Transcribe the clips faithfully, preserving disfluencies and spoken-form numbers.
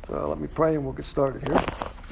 So let me pray and we'll get started here.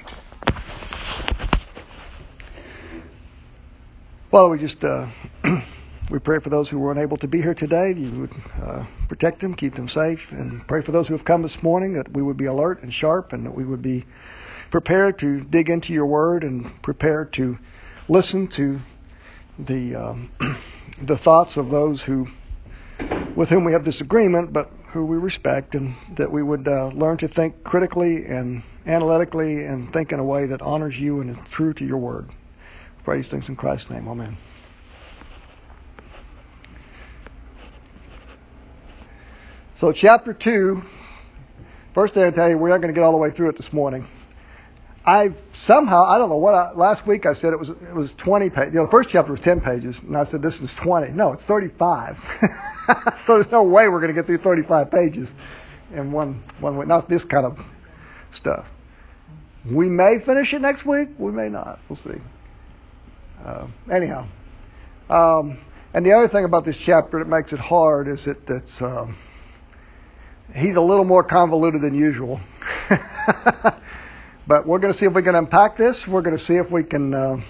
Father, we just uh, we pray for those who were unable to be here today. You would uh, protect them, keep them safe, and pray for those who have come this morning that we would be alert and sharp, and that we would be prepared to dig into your word and prepared to listen to the um, the thoughts of those who with whom we have disagreement, but who we respect, and that we would uh, learn to think critically and analytically and think in a way that honors you and is true to your word. Pray these things in Christ's name. Amen. So chapter two, first thing I tell you, we're not going to get all the way through it this morning. I somehow, I don't know what, I, last week I said it was it was twenty pages. You know, the first chapter was ten pages, and I said this is twenty. No, it's thirty-five. So there's no way we're going to get through thirty-five pages in one one week. Not this kind of stuff. We may finish it next week. We may not. We'll see. Uh, anyhow, um, and the other thing about this chapter that makes it hard is that it's um, he's a little more convoluted than usual. But we're going to see if we can unpack this. We're going to see if we can uh,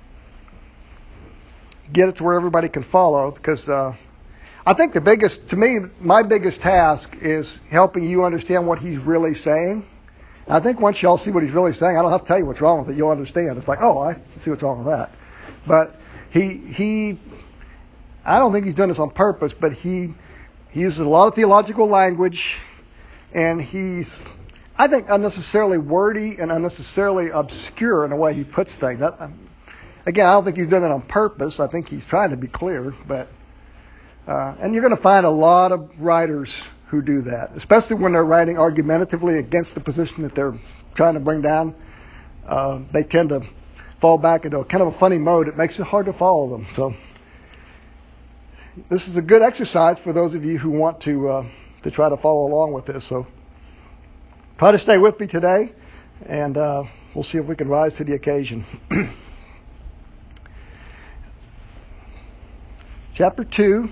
get it to where everybody can follow. Because uh, I think the biggest, to me, my biggest task is helping you understand what he's really saying. And I think once y'all see what he's really saying, I don't have to tell you what's wrong with it. You'll understand. It's like, oh, I see what's wrong with that. But he, he, I don't think he's done this on purpose, but he, he uses a lot of theological language, and he's, I think, unnecessarily wordy and unnecessarily obscure in the way he puts things. That, again, I don't think he's done it on purpose. I think he's trying to be clear. But uh, and you're going to find a lot of writers who do that, especially when they're writing argumentatively against the position that they're trying to bring down. Uh, they tend to fall back into a kind of a funny mode. It makes it hard to follow them. So this is a good exercise for those of you who want to uh, to try to follow along with this. So try to stay with me today, and uh, we'll see if we can rise to the occasion. Chapter two,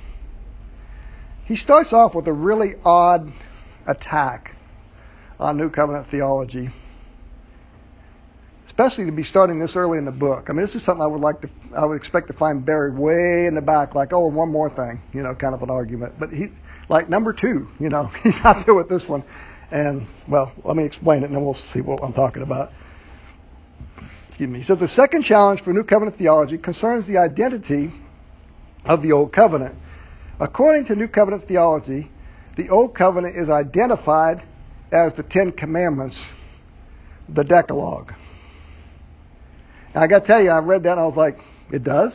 he starts off with a really odd attack on New Covenant theology, especially to be starting this early in the book. I mean, this is something I would like to, I would expect to find buried way in the back, like, oh, one more thing, you know, kind of an argument. But he, like number two, you know, he's not there with this one. And, well, let me explain it, and then we'll see what I'm talking about. Excuse me. So the second challenge for New Covenant theology concerns the identity of the Old Covenant. According to New Covenant theology, the Old Covenant is identified as the Ten Commandments, the Decalogue. Now, I got to tell you, I read that and I was like, it does?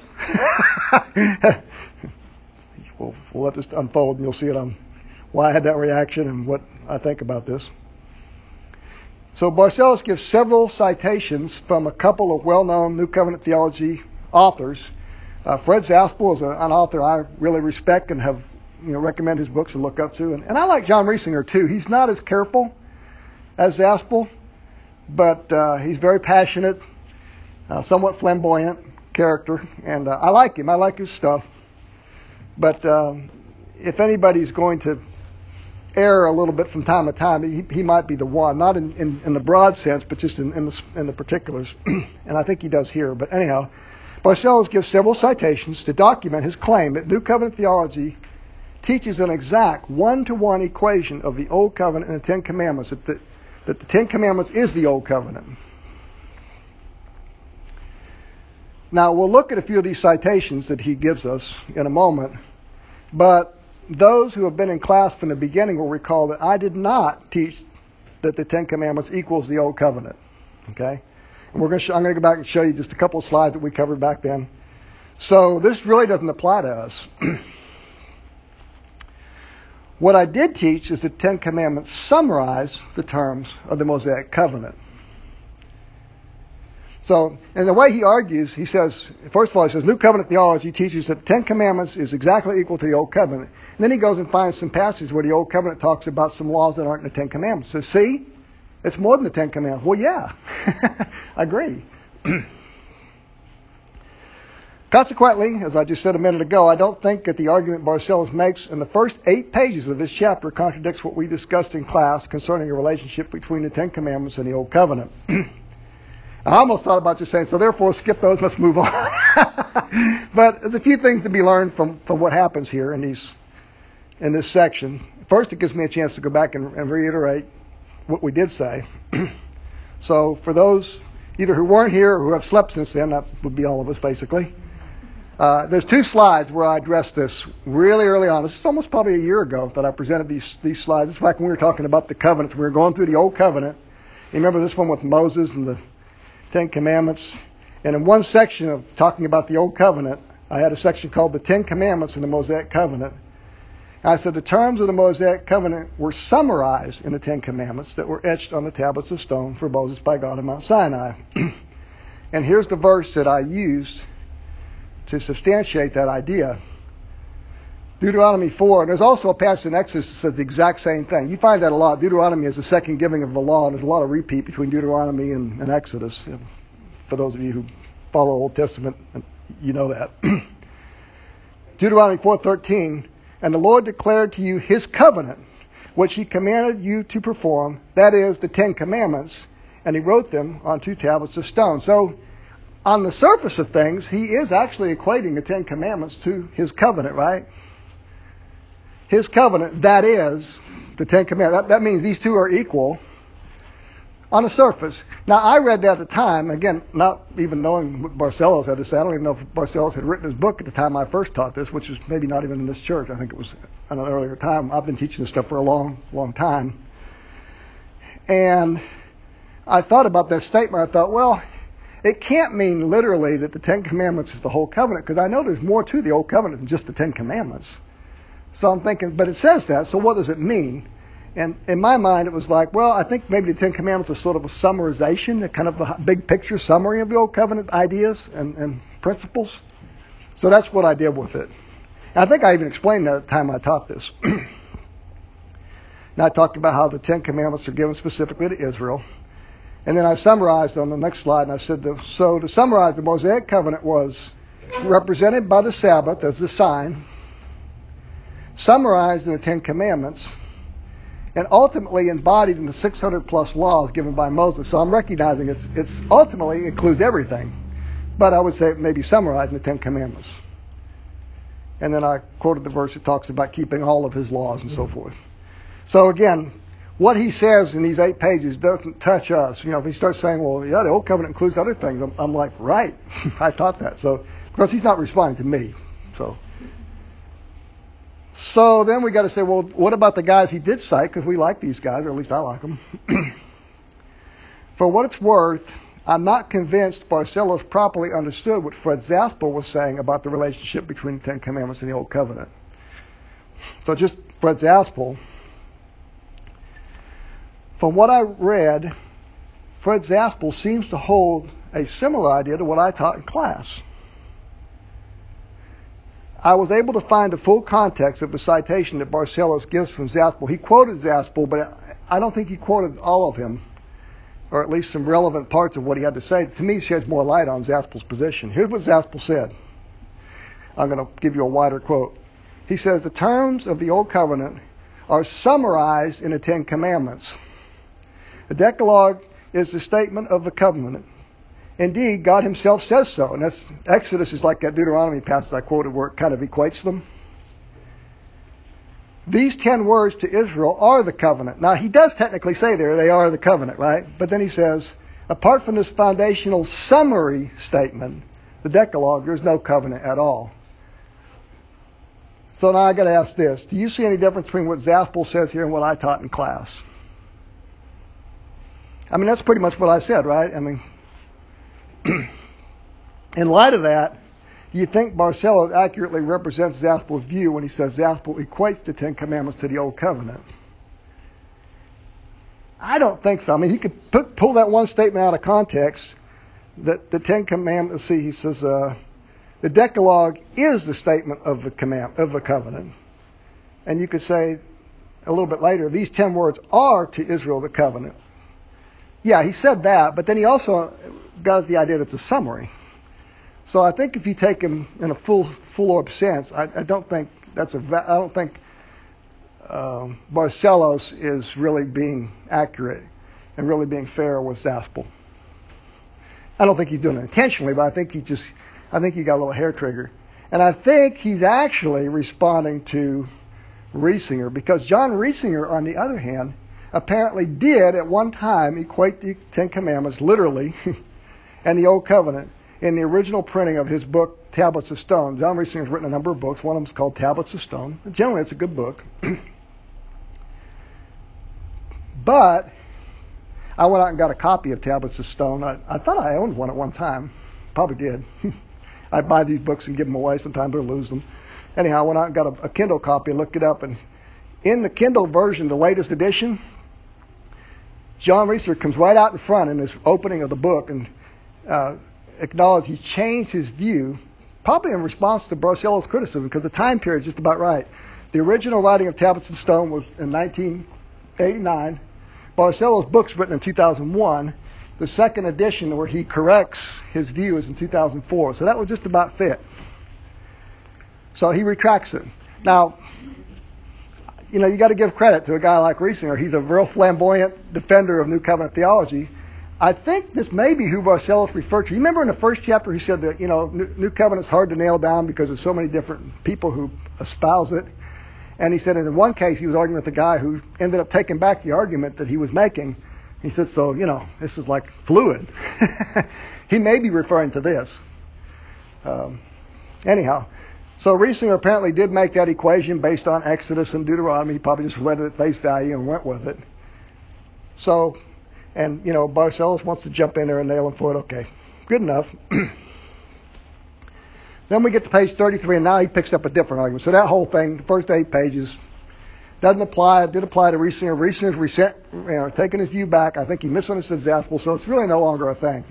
we'll, we'll let this unfold, and you'll see it on why I had that reaction and what I think about this. So Barcellus gives several citations from a couple of well-known New Covenant theology authors. Uh, Fred Zaspel is a, an author I really respect and have, you know, recommend his books to look up to. And, and I like John Riesinger too. He's not as careful as Zaspel, but uh, he's very passionate, uh, somewhat flamboyant character, and uh, I like him. I like his stuff. But um, if anybody's going to error a little bit from time to time, he, he might be the one, not in, in, in the broad sense, but just in, in, the, in the particulars. And I think he does here. But anyhow, Barcellus gives several citations to document his claim that New Covenant theology teaches an exact one-to-one equation of the Old Covenant and the Ten Commandments, that the, that the Ten Commandments is the Old Covenant. Now, we'll look at a few of these citations that he gives us in a moment, but those who have been in class from the beginning will recall that I did not teach that the Ten Commandments equals the Old Covenant. Okay, and we're going to. Show, I'm going to go back and show you just a couple of slides that we covered back then. So this really doesn't apply to us. What I did teach is the Ten Commandments summarize the terms of the Mosaic Covenant. So, in the way he argues, he says, first of all, he says, New Covenant theology teaches that the Ten Commandments is exactly equal to the Old Covenant. And then he goes and finds some passages where the Old Covenant talks about some laws that aren't in the Ten Commandments. He says, see, it's more than the Ten Commandments. Well, yeah, I agree. Consequently, as I just said a minute ago, I don't think that the argument Barcellus makes in the first eight pages of this chapter contradicts what we discussed in class concerning a relationship between the Ten Commandments and the Old Covenant. I almost thought about just saying, so therefore skip those, let's move on. But there's a few things to be learned from, from what happens here in these in this section. First, it gives me a chance to go back and, and reiterate what we did say. So for those either who weren't here or who have slept since then, that would be all of us basically. Uh, there's two slides where I addressed this really early on. This is almost probably a year ago that I presented these these slides. It's like when we were talking about the covenants. We were going through the Old Covenant. You remember this one with Moses and the Ten Commandments? And in one section of talking about the Old Covenant, I had a section called the Ten Commandments and the Mosaic Covenant. And I said the terms of the Mosaic Covenant were summarized in the Ten Commandments that were etched on the tablets of stone for Moses by God on Mount Sinai. And here's the verse that I used to substantiate that idea. Deuteronomy four, and there's also a passage in Exodus that says the exact same thing. You find that a lot. Deuteronomy is the second giving of the law, and there's a lot of repeat between Deuteronomy and, and Exodus. For those of you who follow Old Testament, you know that. Deuteronomy four thirteen, and the Lord declared to you his covenant, which he commanded you to perform, that is, the Ten Commandments, and he wrote them on two tablets of stone. So, on the surface of things, he is actually equating the Ten Commandments to his covenant, right? His covenant, that is, the Ten Commandments. That, that means these two are equal on the surface. Now, I read that at the time, again, not even knowing what Barcellus had to say. I don't even know if Barcellus had written his book at the time I first taught this, which is maybe not even in this church. I think it was at an earlier time. I've been teaching this stuff for a long, long time. And I thought about that statement. I thought, well, it can't mean literally that the Ten Commandments is the whole covenant, because I know there's more to the Old Covenant than just the Ten Commandments. So I'm thinking, but it says that, so what does it mean? And in my mind, it was like, well, I think maybe the Ten Commandments are sort of a summarization, a kind of a big picture summary of the Old Covenant ideas and, and principles. So that's what I did with it. And I think I even explained that at the time I taught this. And I talked about how the Ten Commandments are given specifically to Israel. And then I summarized on the next slide, and I said, the, so to summarize, the Mosaic Covenant was represented by the Sabbath as the sign, summarized in the Ten Commandments, and ultimately embodied in the six hundred plus laws given by Moses. So I'm recognizing it's, it's ultimately includes everything, but I would say it may be summarized in the Ten Commandments. And then I quoted the verse that talks about keeping all of his laws and so forth. So again, what he says in these eight pages doesn't touch us. You know, if he starts saying, well, yeah, the Old Covenant includes other things, I'm, I'm like, right, I thought that. So, because he's not responding to me. So, so then we got to say, well, what about the guys he did cite? Because we like these guys, or at least I like them. For what it's worth, I'm not convinced Barcellus properly understood what Fred Zaspel was saying about the relationship between the Ten Commandments and the Old Covenant. So just Fred Zaspel. From what I read, Fred Zaspel seems to hold a similar idea to what I taught in class. I was able to find the full context of the citation that Barcellus gives from Zaspel. He quoted Zaspel, but I don't think he quoted all of him, or at least some relevant parts of what he had to say. To me, it sheds more light on Zaspel's position. Here's what Zaspel said. I'm going to give you a wider quote. He says, the terms of the Old Covenant are summarized in the Ten Commandments. The Decalogue is the statement of the covenant. Indeed, God himself says so. And that's, Exodus is like that Deuteronomy passage I quoted where it kind of equates them. These ten words to Israel are the covenant. Now, he does technically say there they are the covenant, right? But then he says, apart from this foundational summary statement, the Decalogue, there's no covenant at all. So now I got to ask this. Do you see any difference between what Zaspel says here and what I taught in class? I mean, that's pretty much what I said, right? I mean, in light of that, do you think Barcellus accurately represents Zaspel's view when he says Zaspel equates the Ten Commandments to the Old Covenant? I don't think so. I mean, he could put, pull that one statement out of context, that the Ten Commandments, see, he says, uh, the Decalogue is the statement of the command, of the covenant. And you could say a little bit later, these ten words are to Israel the covenant. Yeah, he said that, but then he also got at the idea that it's a summary. So I think if you take him in a full full orb sense, I, I don't think that's a I don't think um, Barcellos is really being accurate and really being fair with Zaspel. I don't think he's doing it intentionally, but I think he just I think he got a little hair trigger, and I think he's actually responding to Riesinger, because John Riesinger, on the other hand, apparently did at one time equate the Ten Commandments literally and the Old Covenant in the original printing of his book, Tablets of Stone. John Riesinger's written a number of books. One of them is called Tablets of Stone. Generally, it's a good book. But I went out and got a copy of Tablets of Stone. I, I thought I owned one at one time. Probably did. I buy these books and give them away. Sometimes I lose them. Anyhow, I went out and got a, a Kindle copy and looked it up. And in the Kindle version, the latest edition, John Riesinger comes right out in front in his opening of the book and uh, acknowledged he changed his view, probably in response to Barcellos' criticism, because the time period is just about right. The original writing of Tablets of Stone was in nineteen eighty-nine. Barcellos' book's written in two thousand one. The second edition, where he corrects his view, is in two thousand four. So that would just about fit. So he retracts it. Now, you know, you got to give credit to a guy like Riesinger. He's a real flamboyant defender of New Covenant theology. I think this may be who Barcellos referred to. You remember in the first chapter he said that, you know, New Covenant's hard to nail down because there's so many different people who espouse it. And he said in one case he was arguing with a guy who ended up taking back the argument that he was making. He said, so, you know, this is like fluid. He may be referring to this. Um, anyhow, so Riesinger apparently did make that equation based on Exodus and Deuteronomy. He probably just read it at face value and went with it. So, and, you know, Barcellos wants to jump in there and nail him for it. Okay, good enough. Then we get to page thirty-three, and now he picks up a different argument. So that whole thing, the first eight pages, doesn't apply. It did apply to Riesinger. Riesinger's resent, you know, taking his view back. I think he misunderstood Zaspel, so it's really no longer a thing.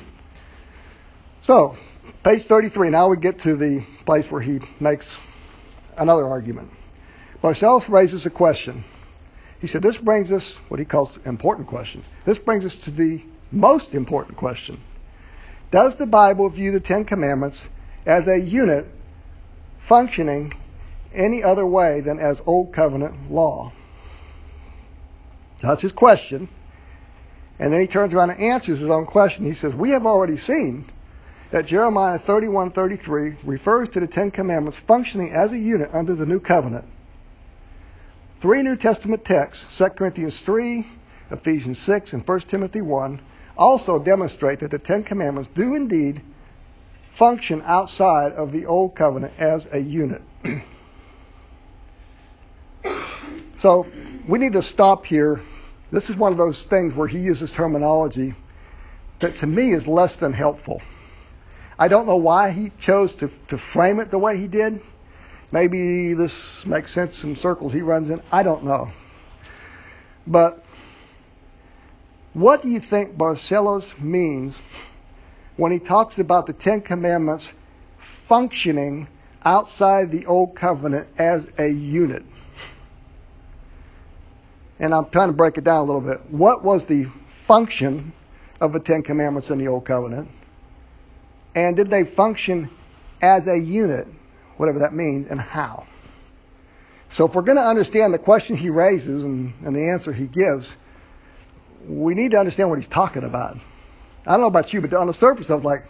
So, page thirty-three, now we get to the place where he makes another argument. Barcellos raises a question. He said, this brings us, what he calls important questions. This brings us to the most important question. Does the Bible view the Ten Commandments as a unit functioning any other way than as Old Covenant law? That's his question. And then he turns around and answers his own question. He says, we have already seen that Jeremiah thirty-one thirty-three refers to the Ten Commandments functioning as a unit under the New Covenant. Three New Testament texts, Second Corinthians three, Ephesians six, and First Timothy one, also demonstrate that the Ten Commandments do indeed function outside of the Old Covenant as a unit. So we need to stop here. This is one of those things where he uses terminology that to me is less than helpful. I don't know why he chose to, to frame it the way he did. Maybe this makes sense in circles he runs in. I don't know. But what do you think Barcellos means when he talks about the Ten Commandments functioning outside the Old Covenant as a unit? And I'm trying to break it down a little bit. What was the function of the Ten Commandments in the Old Covenant? And did they function as a unit, whatever that means, and how? So if we're going to understand the question he raises and, and the answer he gives, we need to understand what he's talking about. I don't know about you, but on the surface I was like,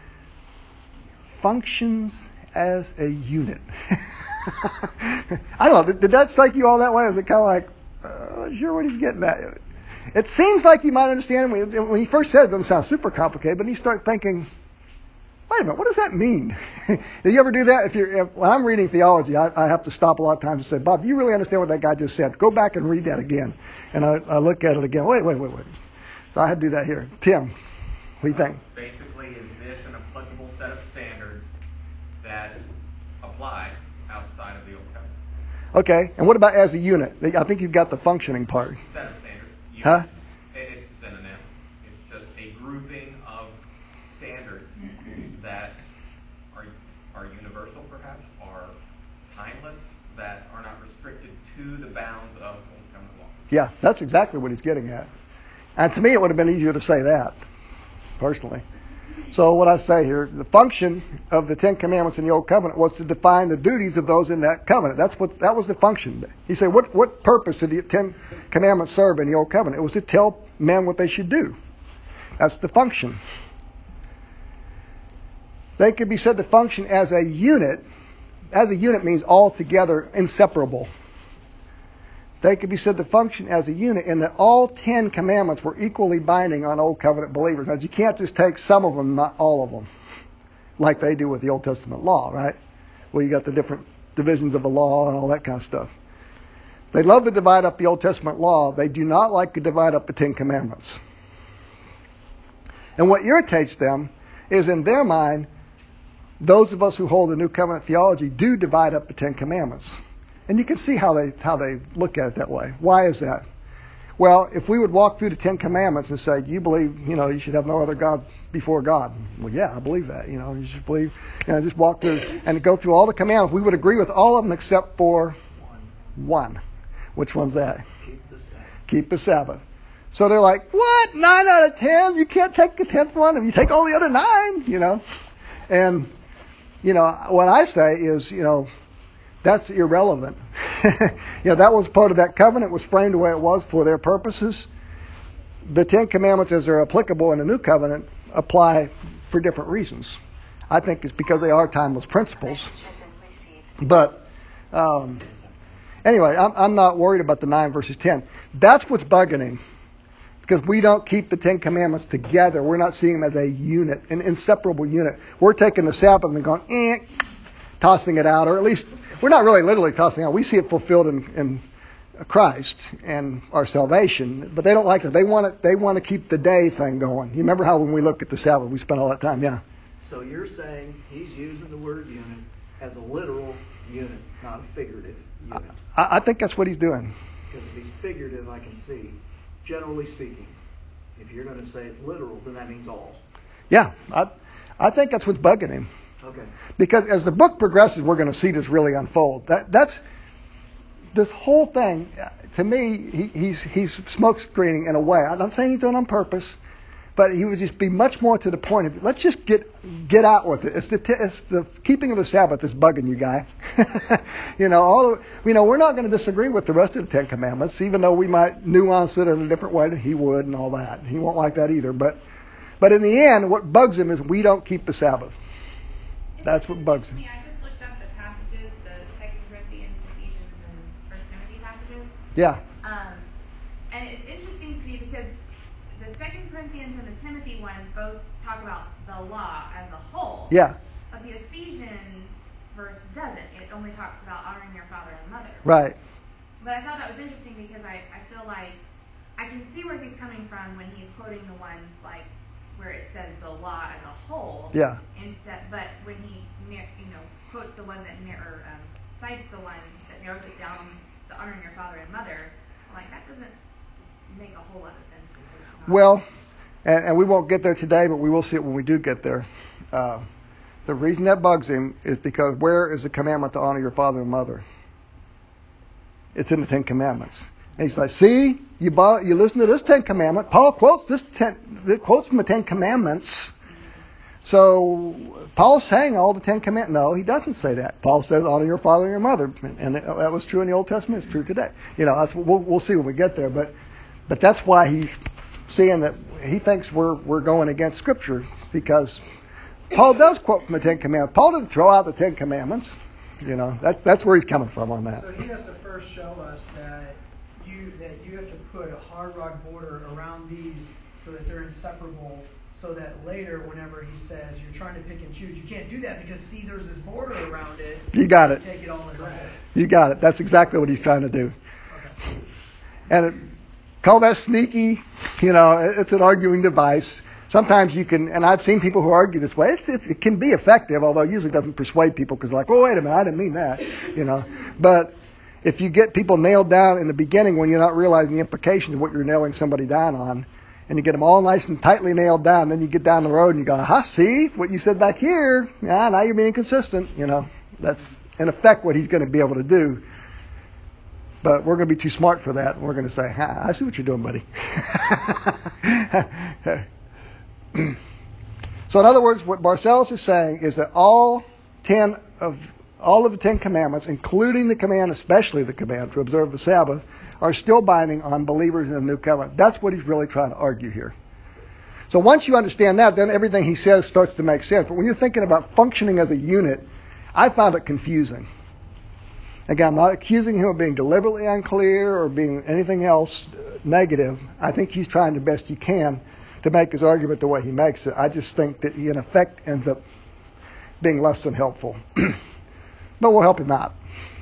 functions as a unit. I don't know, did, did that strike you all that way? Or was it kind of like, uh, not sure what he's getting at? It seems like you might understand when, when he first said it, it doesn't sound super complicated, but you start thinking, wait a minute, what does that mean? Do you ever do that? If you're, if, when I'm reading theology, I, I have to stop a lot of times and say, Bob, do you really understand what that guy just said? Go back and read that again. And I, I look at it again. Wait, wait, wait, wait. So I had to do that here. Tim, what do you think? Basically, is this an applicable set of standards that apply outside of the Old Covenant? Okay, and what about as a unit? I think you've got the functioning part. Set of standards. Unit. Huh? It's a synonym. It's just a grouping of standards that are are universal, perhaps, are timeless, that are not restricted to the bounds of Old Covenant law. Yeah, that's exactly what he's getting at. And to me, it would have been easier to say that, personally. So what I say here, the function of the Ten Commandments in the Old Covenant was to define the duties of those in that covenant. That's what that was the function. He said, what what purpose did the Ten Commandments serve in the Old Covenant? It was to tell men what they should do. That's the function. They could be said to function as a unit. As a unit means all together, inseparable. They could be said to function as a unit in that all Ten Commandments were equally binding on Old Covenant believers. Now, you can't just take some of them, not all of them, like they do with the Old Testament law, right? Well, you got the different divisions of the law and all that kind of stuff. They love to divide up the Old Testament law. They do not like to divide up the Ten Commandments. And what irritates them is, in their mind, those of us who hold the New Covenant theology do divide up the Ten Commandments. And you can see how they how they look at it that way. Why is that? Well, if we would walk through the Ten Commandments and say, you believe, you know, you should have no other God before God. Well, yeah, I believe that. You know, you should believe, you know, just walk through and go through all the commandments. We would agree with all of them except for one. Which one's that? Keep the Sabbath. Keep the Sabbath. So they're like, what? Nine out of ten? You can't take the tenth one if you take all the other nine, you know. And, you know, what I say is, you know, that's irrelevant. you know, that was part of that covenant, was framed the way it was for their purposes. The Ten Commandments, as they're applicable in the New Covenant, apply for different reasons. I think it's because they are timeless principles. But um, anyway, I'm, I'm not worried about the nine versus ten. That's what's bugging him. Because we don't keep the Ten Commandments together. We're not seeing them as a unit, an inseparable unit. We're taking the Sabbath and going, eh, tossing it out, or at least we're not really literally tossing it out. We see it fulfilled in, in Christ and our salvation, but they don't like it. They want it. They want to keep the day thing going. You remember how when we look at the Sabbath, we spend all that time, yeah. So you're saying he's using the word unit as a literal unit, not a figurative unit. I, I think that's what he's doing. Because if he's figurative, I can see. Generally speaking, if you're going to say it's literal, then that means all. Yeah, I, I think that's what's bugging him. Okay. Because as the book progresses, we're going to see this really unfold. That that's this whole thing. To me, he, he's he's smoke screening in a way. I'm not saying he's doing it on purpose, but he would just be much more to the point of, let's just get get out with it. It's the it's the keeping of the Sabbath that's bugging you, guy. you know, all you know, we're not going to disagree with the rest of the Ten Commandments, even though we might nuance it in a different way than he would and all that. He won't like that either. But but in the end, what bugs him is we don't keep the Sabbath. That's what bugs him. I just looked up the passages, the Second Corinthians, Ephesians, and First Timothy passages. Yeah. Um, and it's interesting to me because the Second Corinthians and the Timothy one both talk about the law as a whole. Yeah. But the Ephesians verse doesn't. It only talks about honoring your father and mother. Right. But I thought that was interesting because I, I feel like I can see where he's coming from when he's quoting the ones like where it says the law as a whole. Yeah. Instead, but when he you know quotes the one that or um, cites the one that narrows it down, the honoring your father and mother, I'm like that doesn't make a whole lot of sense. Well, and, and we won't get there today, but we will see it when we do get there. Uh, the reason that bugs him is because where is the commandment to honor your father and mother? It's in the Ten Commandments. And he's like, see, you buy, you listen to this Ten Commandment. Paul quotes this ten, quotes from the Ten Commandments. So Paul's saying all the Ten Commandments. No, he doesn't say that. Paul says honor your father and your mother, and that was true in the Old Testament. It's true today. You know, that's we'll, we'll see when we get there. But but that's why he's seeing that he thinks we're we're going against Scripture, because Paul does quote from the Ten Commandments. Paul didn't throw out the Ten Commandments. You know, that's that's where he's coming from on that. So he has to first show us that you that you have to put a hard rock border around these so that they're inseparable, so that later whenever he says you're trying to pick and choose, you can't do that because see there's this border around it. You got it. Take it all as a whole. You got it. That's exactly what he's trying to do. Okay. And it, call that sneaky, you know, it's an arguing device. Sometimes you can, and I've seen people who argue this way. It's, it, it can be effective, although it usually doesn't persuade people because they're like, oh, wait a minute, I didn't mean that, you know. But if you get people nailed down in the beginning when you're not realizing the implications of what you're nailing somebody down on, and you get them all nice and tightly nailed down, then you get down the road and you go, aha, see what you said back here? Yeah, now you're being consistent, you know. That's, in effect, what he's going to be able to do. But we're going to be too smart for that. We're going to say, ha, I see what you're doing, buddy. So in other words, what Barcellus is saying is that all ten of all of the Ten Commandments, including the command, especially the command to observe the Sabbath, are still binding on believers in the New Covenant. That's what he's really trying to argue here. So once you understand that, then everything he says starts to make sense. But when you're thinking about functioning as a unit, I found it confusing. Again, I'm not accusing him of being deliberately unclear or being anything else negative. I think he's trying the best he can to make his argument the way he makes it. I just think that he, in effect, ends up being less than helpful. But we'll help him out.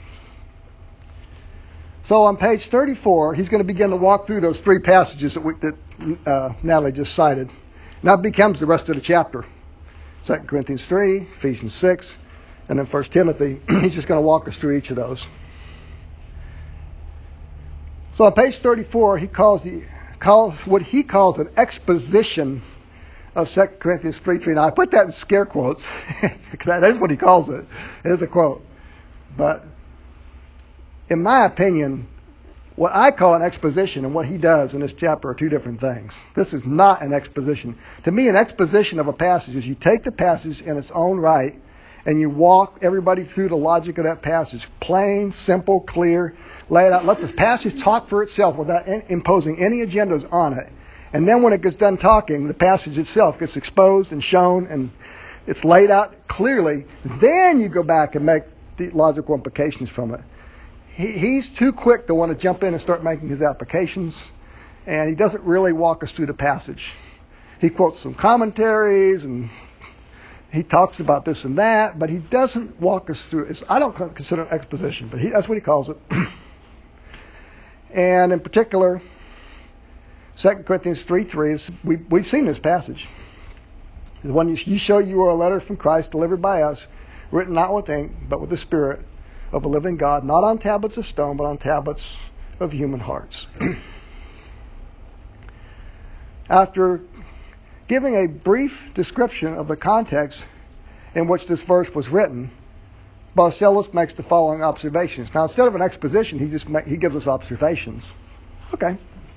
So on page thirty-four, he's going to begin to walk through those three passages that, we, that uh, Natalie just cited. And that becomes the rest of the chapter. Second Corinthians three, Ephesians six, and then First Timothy. He's just going to walk us through each of those. So on page thirty-four, he calls the calls what he calls an exposition of Second Corinthians three three. Now I put that in scare quotes because that is what he calls it. It is a quote. But in my opinion, what I call an exposition and what he does in this chapter are two different things. This is not an exposition. To me, an exposition of a passage is you take the passage in its own right and you walk everybody through the logic of that passage. Plain, simple, clear, lay it out. Let the passage talk for itself without imposing any agendas on it. And then when it gets done talking, the passage itself gets exposed and shown and it's laid out clearly. Then you go back and make the logical implications from it. He, he's too quick to want to jump in and start making his applications, and he doesn't really walk us through the passage. He quotes some commentaries, and he talks about this and that, but he doesn't walk us through it. I don't consider it an exposition, but he, that's what he calls it. And in particular, Second Corinthians three three, is, we, we've seen this passage. The one you, you show you are a letter from Christ delivered by us, written not with ink, but with the Spirit of a living God, not on tablets of stone, but on tablets of human hearts. After giving a brief description of the context in which this verse was written, Barcellus makes the following observations. Now, instead of an exposition, he just make, he gives us observations. Okay.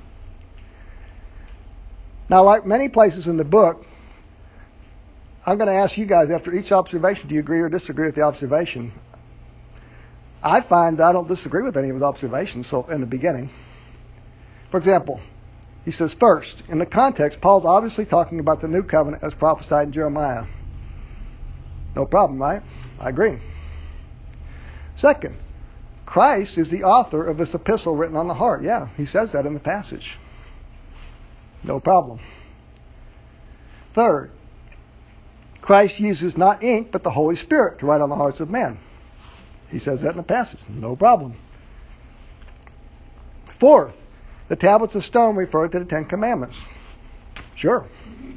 Now, like many places in the book, I'm going to ask you guys after each observation, do you agree or disagree with the observation? I find that I don't disagree with any of his observations so in the beginning. For example, he says, first, in the context, Paul's obviously talking about the new covenant as prophesied in Jeremiah. No problem, right? I agree. Second, Christ is the author of this epistle written on the heart. Yeah, he says that in the passage. No problem. Third, Christ uses not ink, but the Holy Spirit to write on the hearts of men. He says that in the passage. No problem. Fourth, the tablets of stone refer to the Ten Commandments. Sure.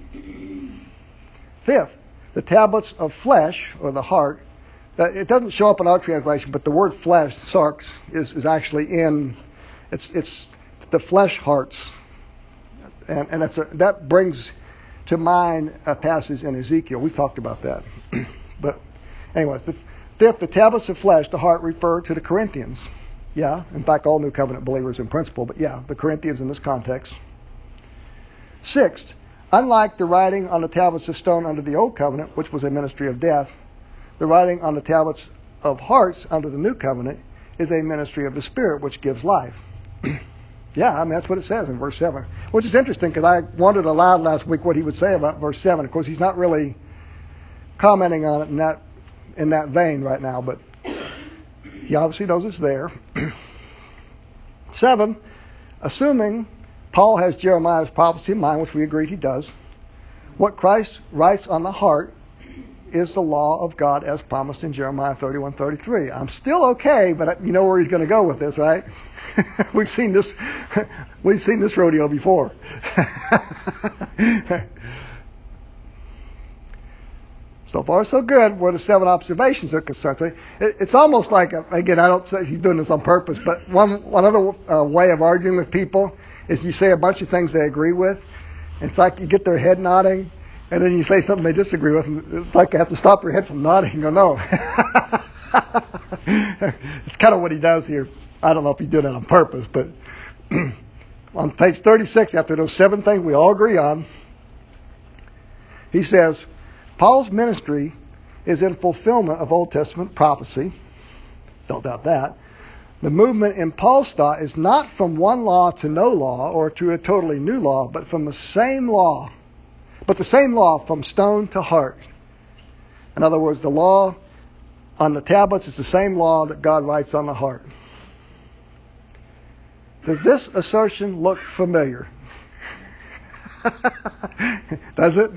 Fifth, the tablets of flesh, or the heart, that it doesn't show up in our translation, but the word flesh, sarx, is, is actually in, it's it's the flesh hearts. And, and that's a, that brings to mind a passage in Ezekiel. We've talked about that. But anyways, the fifth, the tablets of flesh, the heart, refer to the Corinthians. Yeah, in fact, all New Covenant believers in principle, but yeah, the Corinthians in this context. Sixth, unlike the writing on the tablets of stone under the Old Covenant, which was a ministry of death, the writing on the tablets of hearts under the New Covenant is a ministry of the Spirit, which gives life. Yeah, I mean, that's what it says in verse seven. Which is interesting because I wondered aloud last week what he would say about verse seven. Of course, he's not really commenting on it in that in that vein right now, but he obviously knows it's there. Seven, assuming Paul has Jeremiah's prophecy in mind, which we agreed he does, what Christ writes on the heart is the law of God as promised in Jeremiah thirty-one thirty-three. I'm still okay, but you know where he's going to go with this, right? we've seen this we've seen this rodeo before. So far, so good where the seven observations are concerned. So it, it's almost like, a, again, I don't say he's doing this on purpose, but one, one other uh, way of arguing with people is you say a bunch of things they agree with. It's like you get their head nodding, and then you say something they disagree with, and it's like you have to stop your head from nodding and go, no. It's kind of what he does here. I don't know if he did it on purpose, but on page thirty-six, after those seven things we all agree on, he says, Paul's ministry is in fulfillment of Old Testament prophecy. Don't doubt that. The movement in Paul's thought is not from one law to no law or to a totally new law, but from the same law. But the same law from stone to heart. In other words, the law on the tablets is the same law that God writes on the heart. Does this assertion look familiar? Does it?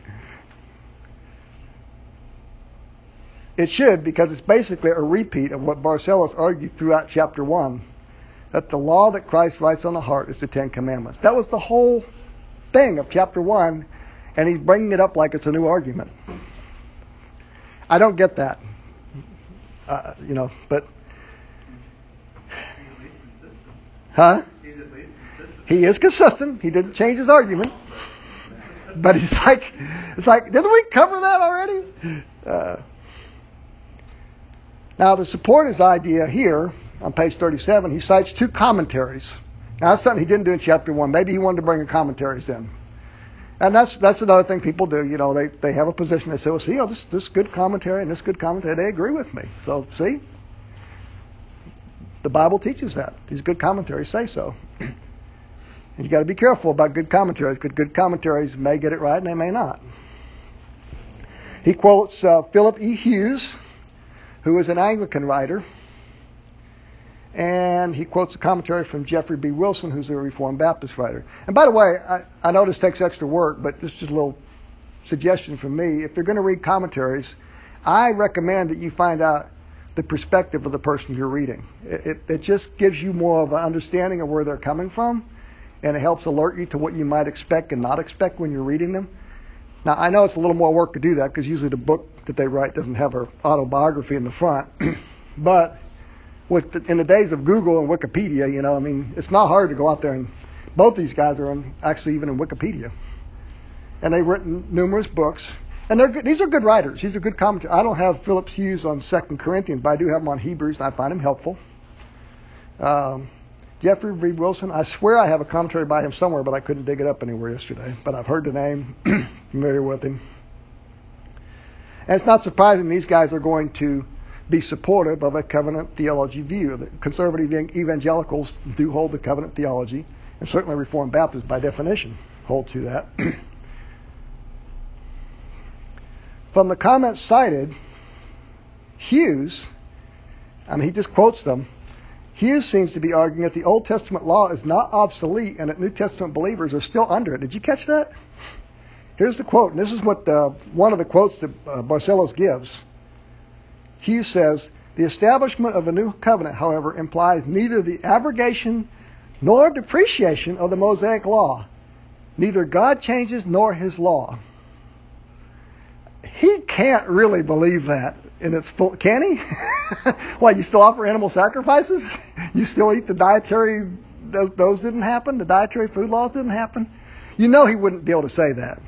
It should, because it's basically a repeat of what Barcellus argued throughout chapter one, that the law that Christ writes on the heart is the Ten Commandments. That was the whole thing of chapter one, and he's bringing it up like it's a new argument. I don't get that. Uh, you know, but... He's at least consistent. Huh? He's at least consistent. He is consistent. He didn't change his argument. But he's like, it's like, didn't we cover that already? Uh, now, to support his idea here, on page thirty-seven, he cites two commentaries. Now, that's something he didn't do in chapter one. Maybe he wanted to bring the commentaries in. And that's that's another thing people do. You know, they, they have a position. They say, well, see, oh, this this good commentary and this good commentary, they agree with me. So, see? The Bible teaches that. These good commentaries say so. And you got to be careful about good commentaries, because good commentaries may get it right and they may not. He quotes uh, Philip E. Hughes, who is an Anglican writer, and he quotes a commentary from Jeffrey B. Wilson, who's a Reformed Baptist writer. And by the way, I, I know this takes extra work, but this is just a little suggestion from me. If you're going to read commentaries, I recommend that you find out the perspective of the person you're reading. It, it, it just gives you more of an understanding of where they're coming from, and it helps alert you to what you might expect and not expect when you're reading them. Now, I know it's a little more work to do that, because usually the book that they write doesn't have an autobiography in the front. But with the, in the days of Google and Wikipedia, you know, I mean, it's not hard to go out there, and both these guys are in, actually even in Wikipedia. And they've written numerous books. And they're good, these are good writers. These are good commentators. I don't have Philip Hughes on Second Corinthians, but I do have him on Hebrews, and I find him helpful. Um, Jeffrey B. Wilson, I swear I have a commentary by him somewhere, but I couldn't dig it up anywhere yesterday. But I've heard the name, familiar with him. And it's not surprising these guys are going to be supportive of a covenant theology view. The conservative evangelicals do hold the covenant theology, and certainly Reformed Baptists, by definition, hold to that. From the comments cited, Hughes, I mean, he just quotes them. Hughes seems to be arguing that the Old Testament law is not obsolete and that New Testament believers are still under it. Did you catch that? Here's the quote, and this is what uh, one of the quotes that uh, Barcellus gives. Hughes says, the establishment of a new covenant, however, implies neither the abrogation nor depreciation of the Mosaic law. Neither God changes nor his law. He can't really believe that in its full, can he? What, you still offer animal sacrifices? You still eat the dietary, those, those didn't happen? The dietary food laws didn't happen? You know he wouldn't be able to say that.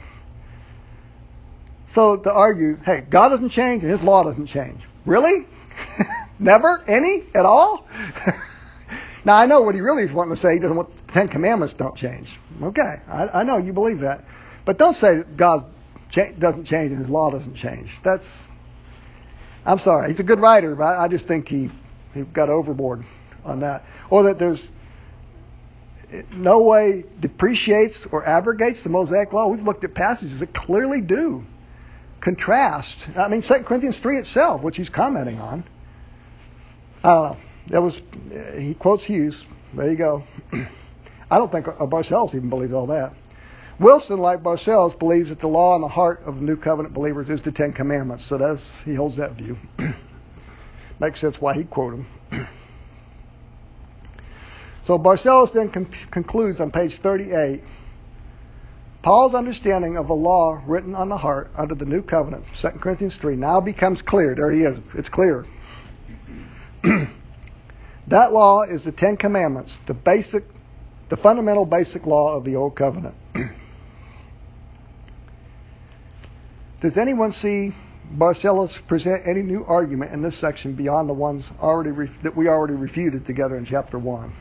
So to argue, hey, God doesn't change and his law doesn't change. Really? Never? Any? At all? Now, I know what he really is wanting to say. He doesn't want the Ten Commandments don't change. Okay, I, I know you believe that. But don't say that God cha- doesn't change and his law doesn't change. That's, I'm sorry. He's a good writer, but I, I just think he, he got overboard on that. Or that there's no way depreciates or abrogates the Mosaic law. We've looked at passages that clearly do contrast. I mean, Second Corinthians three itself, which he's commenting on. I don't know. That was, he quotes Hughes. There you go. I don't think Barcellus even believes all that. Wilson, like Barcellus, believes that the law in the heart of New Covenant believers is the Ten Commandments. So that's, he holds that view. Makes sense why he'd quote him. So Barcellus then con- concludes on page thirty-eight, Paul's understanding of a law written on the heart under the New Covenant, Second Corinthians three, now becomes clear. There he is. It's clear. That law is the Ten Commandments, the basic, the fundamental basic law of the Old Covenant. Does anyone see Barcellus present any new argument in this section beyond the ones already ref- that we already refuted together in chapter one?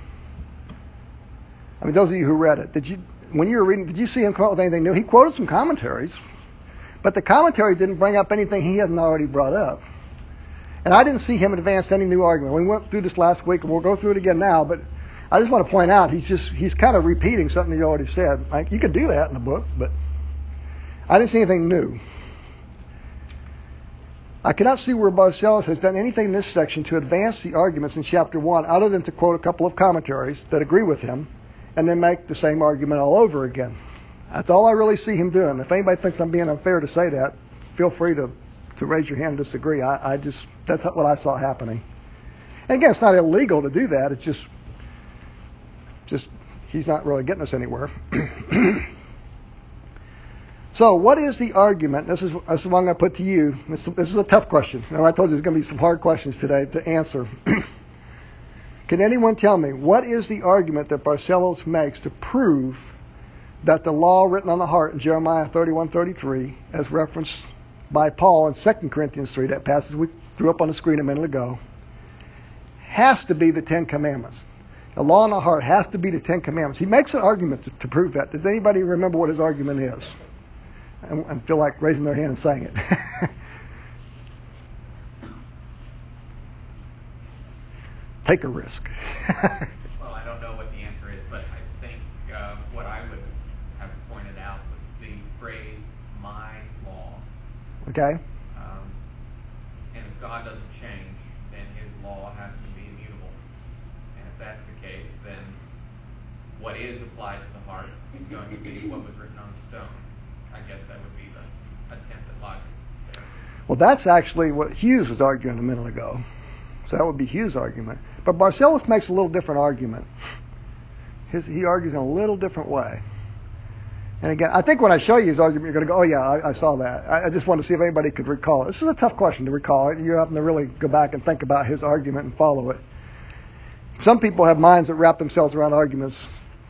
I mean, those of you who read it, did you, when you were reading, did you see him come up with anything new? He quoted some commentaries, But the commentary didn't bring up anything he hadn't already brought up. And I didn't see him advance any new argument. We went through this last week, and we'll go through it again now, but I just want to point out he's just he's kind of repeating something he already said. Like, you could do that in the book, but I didn't see anything new. I cannot see where Barcellus has done anything in this section to advance the arguments in chapter one other than to quote a couple of commentaries that agree with him and then make the same argument all over again. That's all I really see him doing. If anybody thinks I'm being unfair to say that, feel free to, to raise your hand and disagree. I, I just, that's what I saw happening. And again, it's not illegal to do that. It's just, just he's not really getting us anywhere. So, what is the argument? This is, this is what I'm going to put to you. This, this is a tough question. Now, I told you there's going to be some hard questions today to answer. Can anyone tell me what is the argument that Barcellus makes to prove that the law written on the heart in Jeremiah thirty-one thirty-three, as referenced by Paul in Second Corinthians three, that passage we threw up on the screen a minute ago, has to be the Ten Commandments? The law on the heart has to be the Ten Commandments. He makes an argument to, to prove that. Does anybody remember what his argument is? I feel like raising their hand and saying it. Take a risk. Well, I don't know what the answer is, but I think uh, what I would have pointed out was the phrase, my law. Okay. Um, and if God doesn't change, then his law has to be immutable. And if that's the case, then what is applied to the heart is going to be what was written on stone. I guess that would be the attempt at logic there. Well, that's actually what Hughes was arguing a minute ago. So that would be Hughes' argument. But Barcellus makes a little different argument. His, he argues in a little different way. And again, I think when I show you his argument, you're going to go, oh yeah, I, I saw that. I, I just want to see if anybody could recall it. This is a tough question to recall. You're having to really go back and think about his argument and follow it. Some people have minds that wrap themselves around arguments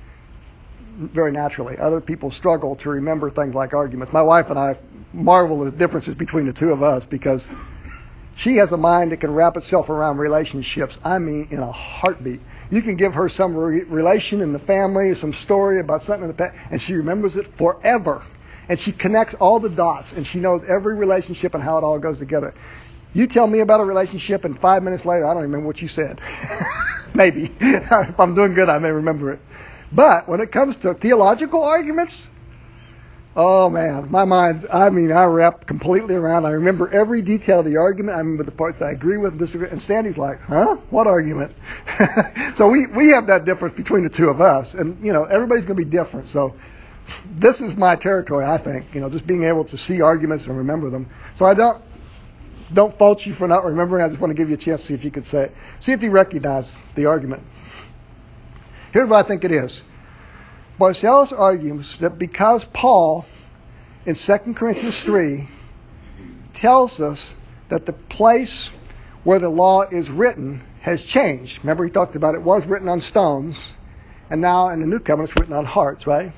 very naturally. Other people struggle to remember things like arguments. My wife and I marvel at the differences between the two of us because she has a mind that can wrap itself around relationships. I mean, in a heartbeat. You can give her some re- relation in the family, some story about something in the past, and she remembers it forever. And she connects all the dots, and she knows every relationship and how it all goes together. You tell me about a relationship, and five minutes later, I don't remember what you said. Maybe. If I'm doing good, I may remember it. But when it comes to theological arguments, oh man, my mind, I mean, I wrap completely around. I remember every detail of the argument. I remember the parts I agree with and disagree. And Sandy's like, huh? What argument? So we, we have that difference between the two of us. And, you know, everybody's going to be different. So this is my territory, I think, you know, just being able to see arguments and remember them. So I don't, don't fault you for not remembering. I just want to give you a chance to see if you could say it. See if you recognize the argument. Here's what I think it is. Barcellus argues that because Paul, in Second Corinthians three, tells us that the place where the law is written has changed. Remember, he talked about it was written on stones, and now in the New Covenant it's written on hearts, right?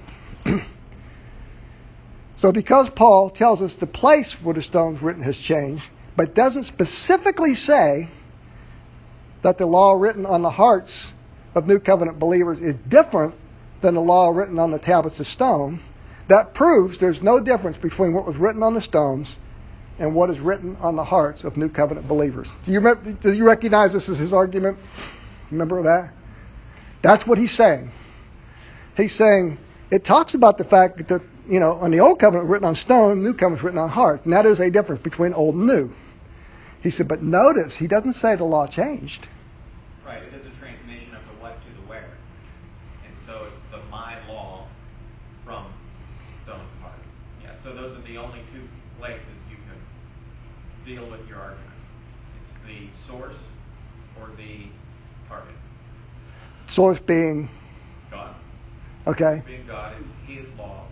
So because Paul tells us the place where the stone's written has changed, but doesn't specifically say that the law written on the hearts of New Covenant believers is different than the law written on the tablets of stone, that proves there's no difference between what was written on the stones and what is written on the hearts of New Covenant believers. Do you, remember, do you recognize this as his argument? Remember that? That's what he's saying. He's saying it talks about the fact that, you know, on the Old Covenant written on stone, New Covenant written on hearts, and that is a difference between old and new. He said, but notice, he doesn't say the law changed. Right, it is a transmission of the what to the where. And so it's the my law from stone to heart. Yeah, so those are the only two places you can deal with your argument. It's the source or the target. Source being? God. Okay. Being God is his law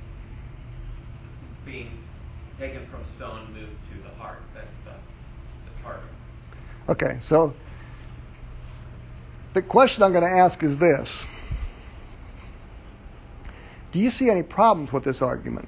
being taken from stone, moved to the heart. That's the, the target. Okay, so the question I'm going to ask is this. Do you see any problems with this argument?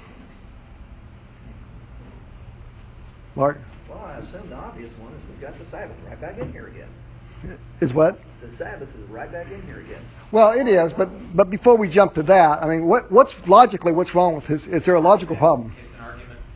Mark? Well, I assume the obvious one is we've got the Sabbath right back in here again. Is what? The Sabbath is right back in here again. Well, it is, but but before we jump to that, I mean, what what's logically what's wrong with his? Is there a logical problem? It's an argument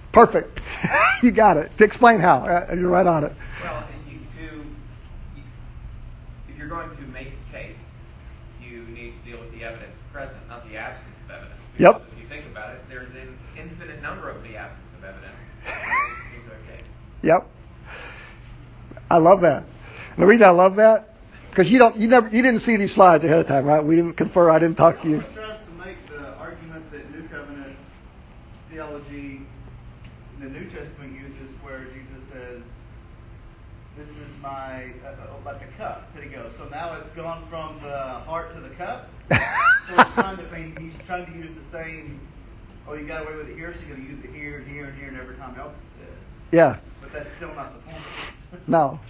Perfect. You got it. To explain how. Uh, you're right on it. Well, you, to, if you're going to make a case, you need to deal with the evidence present, not the absence of evidence. Because Yep. if you think about it, there's an infinite number of the absence of evidence into a case. Yep. I love that. And the reason I love that, because you don't, you never, you didn't see these slides ahead of time, right? We didn't confer. I didn't talk to you. He tries to make the argument that New Covenant theology in the New Testament uses, where Jesus says, "This is my uh, like a cup." There you go. So now it's gone from the heart to the cup. So he's trying to, I mean, he's trying to use the same. Oh, you got away with it here, so you're going to use it here and here and here and every time else it's said. Yeah. But that's still not the point. No.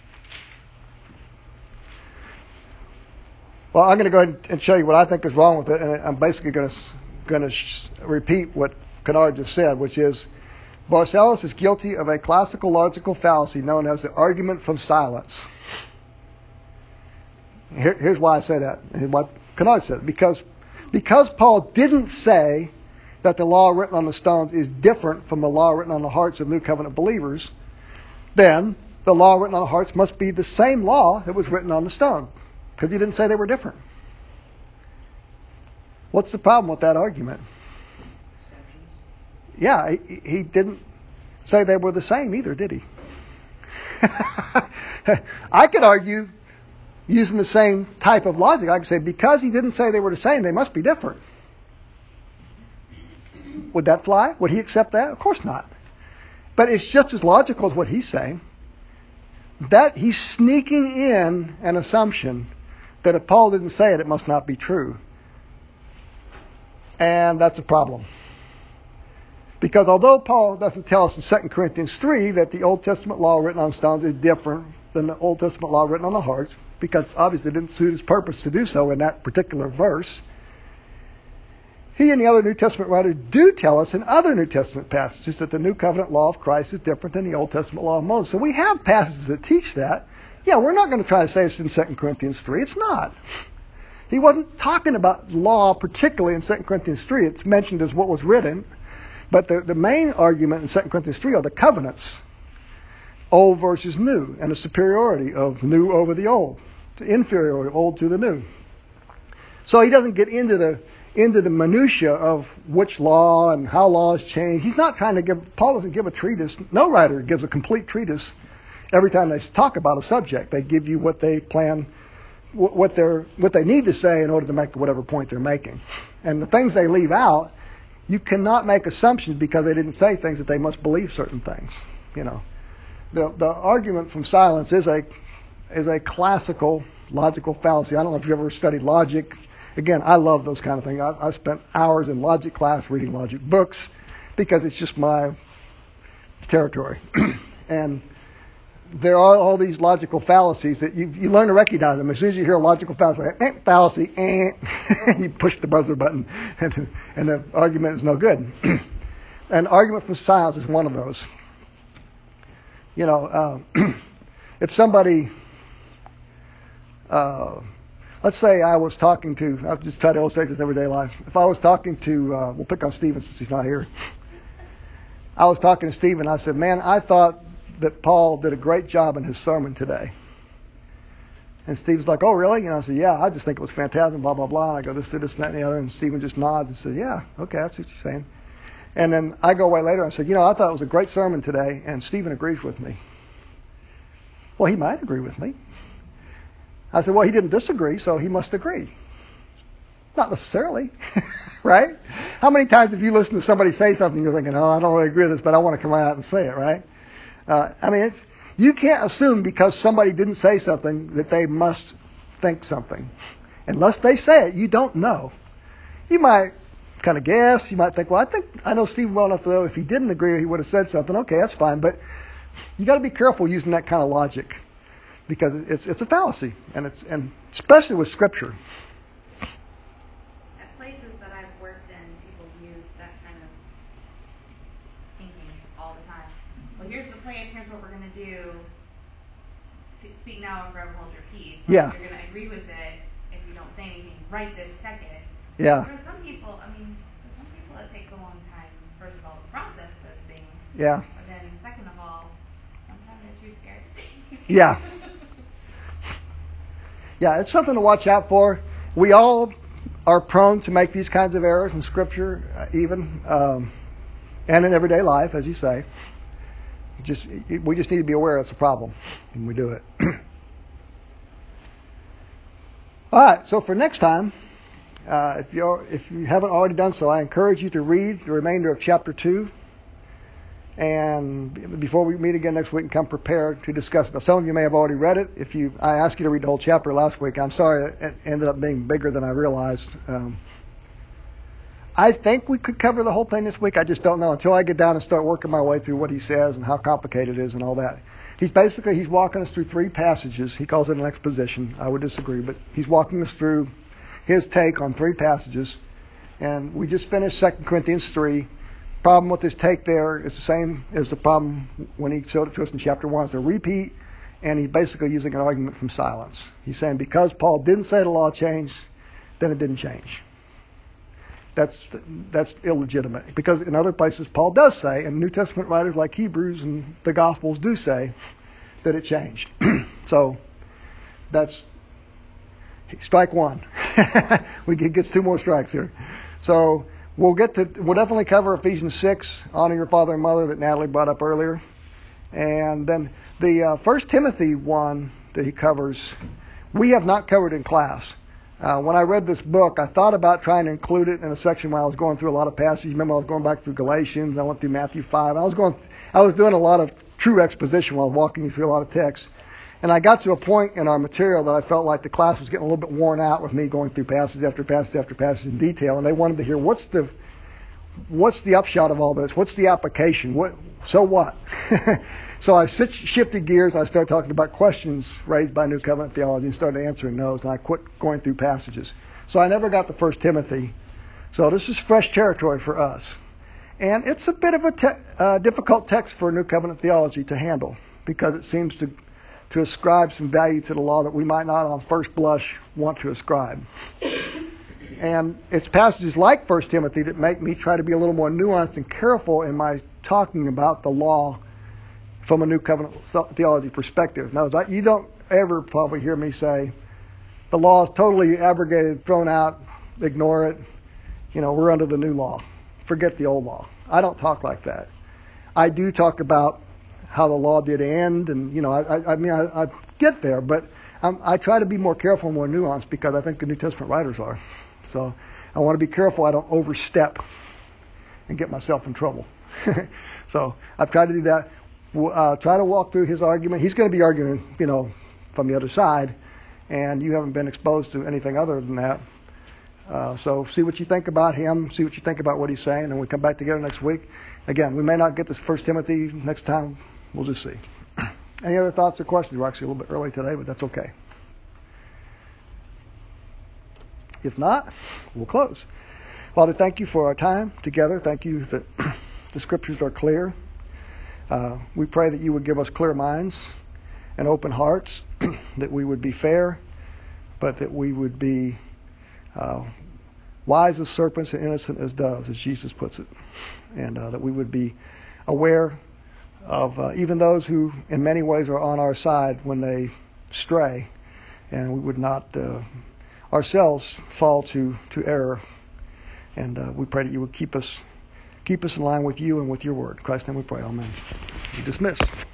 Well, I'm going to go ahead and show you what I think is wrong with it, and I'm basically going to going to sh- repeat what Kennard just said, which is Barcellus is guilty of a classical logical fallacy known as the argument from silence. Here, here's why I say that, and what Kennard said. Because, because Paul didn't say that the law written on the stones is different from the law written on the hearts of New Covenant believers, then the law written on the hearts must be the same law that was written on the stone, because he didn't say they were different. What's the problem with that argument? Yeah, he, he didn't say they were the same either, did he? I could argue, using the same type of logic, I could say because he didn't say they were the same, they must be different. Would that fly? Would he accept that? Of course not. But it's just as logical as what he's saying. That he's sneaking in an assumption that if Paul didn't say it, it must not be true. And that's a problem. Because although Paul doesn't tell us in Second Corinthians three that the Old Testament law written on stones is different than the Old Testament law written on the hearts, because obviously it didn't suit his purpose to do so in that particular verse, he and the other New Testament writers do tell us in other New Testament passages that the New Covenant law of Christ is different than the Old Testament law of Moses. So we have passages that teach that. Yeah, we're not going to try to say it's in Second Corinthians three. It's not. He wasn't talking about law particularly in Second Corinthians three. It's mentioned as what was written. But the, the main argument in Second Corinthians three are the covenants, old versus new, and the superiority of new over the old, the inferiority of old to the new. So he doesn't get into the into the minutia of which law and how laws change. He's not trying to give, Paul doesn't give a treatise. No writer gives a complete treatise every time they talk about a subject. They give you what they plan, what they're, what they need to say in order to make whatever point they're making. And the things they leave out, you cannot make assumptions because they didn't say things that they must believe certain things. You know, the the argument from silence is a is a classical logical fallacy. I don't know if you've ever studied logic. Again, I love those kind of things. I, I spent hours in logic class reading logic books because it's just my territory. And there are all these logical fallacies that you you learn to recognize them. As soon as you hear a logical fallacy, like, eh, fallacy, eh, you push the buzzer button, and, and the argument is no good. An argument from silence is one of those. You know, uh, if somebody, uh, let's say I was talking to, I'll just try to illustrate this in everyday life. If I was talking to, uh, we'll pick on Stephen since he's not here. I was talking to Stephen. I said, man, I thought that Paul did a great job in his sermon today. And Steve's like, oh, really? And I said, yeah, I just think it was fantastic, blah, blah, blah. And I go, this, this, and that, and the other. And Stephen just nods and says, yeah, okay, that's what you're saying. And then I go away later and I said, you know, I thought it was a great sermon today, and Stephen agrees with me. Well, he might agree with me. I said, well, he didn't disagree, so he must agree. Not necessarily, right? How many times have you listened to somebody say something and you're thinking, oh, I don't really agree with this, but I want to come right out and say it, right? Uh, I mean, it's, you can't assume because somebody didn't say something that they must think something. Unless they say it, you don't know. You might kind of guess. You might think, well, I think I know Stephen well enough to know if he didn't agree, he would have said something. Okay, that's fine. But you got to be careful using that kind of logic because it's it's a fallacy, and it's and especially with Scripture. At places that I've worked in, people use that kind of thinking all the time. Well, here's the plan. Here's what we're going to do. Speak now and forever hold your peace. Like, Yeah. You're going to agree with it if you don't say anything right this second. Yeah. There are some people, I mean, for some people it takes a long time, first of all, to process those things. Yeah. But then, second of all, sometimes they're too scared to see. Yeah. Yeah, it's something to watch out for. We all are prone to make these kinds of errors in Scripture, uh, even, um, and in everyday life, as you say. Just we just need to be aware it's a problem when we do it. All right, so for next time, uh, if you if you haven't already done so, I encourage you to read the remainder of chapter two. And before we meet again next week, and come prepared to discuss it. Now, some of you may have already read it. If you, I asked you to read the whole chapter last week. I'm sorry it ended up being bigger than I realized. Um, I think we could cover the whole thing this week. I just don't know until I get down and start working my way through what he says and how complicated it is and all that. He's basically, he's walking us through three passages. He calls it an exposition. I would disagree, but he's walking us through his take on three passages. And we just finished Second Corinthians three. Problem with his take there is the same as the problem when he showed it to us in chapter one. It's a repeat, and he's basically using an argument from silence. He's saying because Paul didn't say the law changed, then it didn't change. That's that's illegitimate, because in other places Paul does say, and New Testament writers like Hebrews and the Gospels do say that it changed. So that's strike one. We get gets two more strikes here. So we'll get to we'll definitely cover Ephesians six, honor your father and mother, that Natalie brought up earlier, and then the uh, First Timothy one that he covers, we have not covered in class. Uh, when I read this book, I thought about trying to include it in a section where I was going through a lot of passages. Remember, I was going back through Galatians. I went through Matthew five. I was going, I was doing a lot of true exposition while I was walking you through a lot of texts. And I got to a point in our material that I felt like the class was getting a little bit worn out with me going through passage after passage after passage in detail. And they wanted to hear what's the, what's the upshot of all this? What's the application? What? So what? So I shifted gears. I started talking about questions raised by New Covenant theology and started answering those. And I quit going through passages. So I never got to First Timothy. So this is fresh territory for us. And it's a bit of a te- uh, difficult text for New Covenant theology to handle, because it seems to, to ascribe some value to the law that we might not on first blush want to ascribe. And it's passages like First Timothy that make me try to be a little more nuanced and careful in my talking about the law from a New Covenant theology perspective. Now, you don't ever probably hear me say, the law is totally abrogated, thrown out, ignore it. You know, we're under the new law. Forget the old law. I don't talk like that. I do talk about how the law did end, and, you know, I, I, I mean, I, I get there, but I'm, I try to be more careful and more nuanced, because I think the New Testament writers are. So I want to be careful I don't overstep and get myself in trouble. So I've tried to do that. Uh, try to walk through his argument. He's going to be arguing, you know, from the other side, and you haven't been exposed to anything other than that. Uh, so see what you think about him, see what you think about what he's saying, and we come back together next week. Again, we may not get this First Timothy next time. We'll just see. Any other thoughts or questions? We're actually a little bit early today, but that's okay. If not, we'll close. Father, thank you for our time together. Thank you that the Scriptures are clear. Uh, we pray that you would give us clear minds and open hearts, that we would be fair, but that we would be uh, wise as serpents and innocent as doves, as Jesus puts it, and uh, that we would be aware of uh, even those who in many ways are on our side when they stray, and we would not uh, ourselves fall to, to error. And uh, we pray that you would keep us keep us in line with you and with your word. In Christ's name we pray. Amen. You're dismissed.